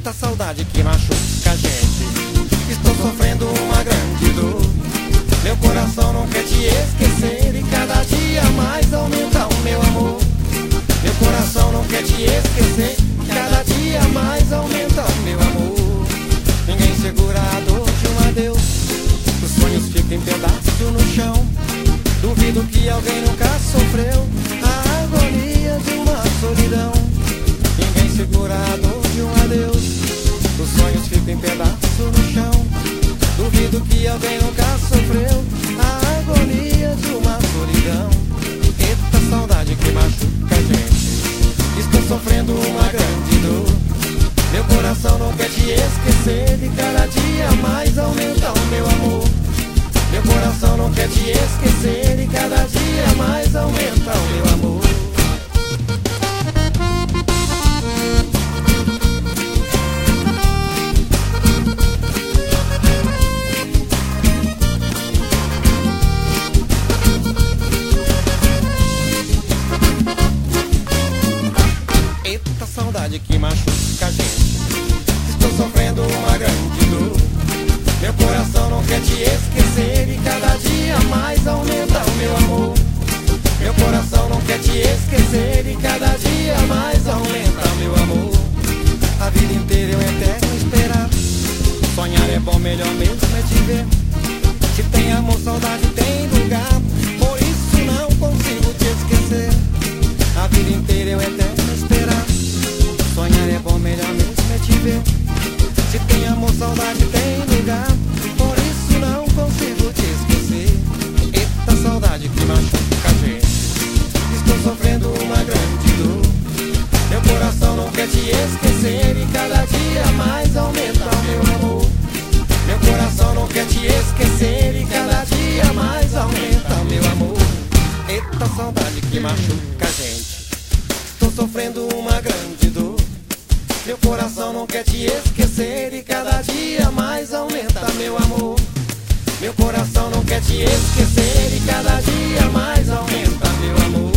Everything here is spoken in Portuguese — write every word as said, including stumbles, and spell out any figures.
Eita saudade que machuca a gente. Estou sofrendo uma grande dor. Meu coração não quer te esquecer e cada dia mais aumenta o meu amor. Meu coração não quer te esquecer, cada dia mais aumenta o meu amor. Ninguém segura a dor de um adeus. Os sonhos ficam em pedaço no chão. Duvido que alguém nunca sofreu a agonia de uma solidão. Ninguém segura a dor de um adeus. Os sonhos ficam em pedaço no chão. Duvido que alguém nunca sofreu a agonia de uma solidão. Eita saudade que machuca a gente. Estou sofrendo uma grande dor. Meu coração não quer te esquecer e cada dia mais aumenta o meu amor. Meu coração não quer te esquecer e cada dia mais aumenta o meu amor. Eita saudade que machuca a gente. Estou sofrendo uma grande dor. Meu coração não quer te esquecer e cada dia mais aumenta o meu amor. Meu coração não quer te esquecer e cada dia mais aumenta o meu amor. A vida inteira eu eterno esperar. Sonhar é bom, melhor mesmo é te ver. Se tem amor, saudade tem lugar. Por isso não consigo te esquecer. A vida inteira eu eterno esperar. Sonhar é bom, melhor mesmo é te ver. Se tem amor, saudade tem lugar. Por isso não consigo te esquecer. Eita saudade que machuca a gente. Estou sofrendo uma grande dor. Meu coração não quer te esquecer e cada dia mais aumenta o meu amor. Meu coração não quer te esquecer e cada dia mais aumenta o meu amor. Eita saudade que machuca a gente. Estou sofrendo uma grande dor. Meu coração não quer te esquecer e cada dia mais aumenta meu amor. Meu coração não quer te esquecer e cada dia mais aumenta meu amor.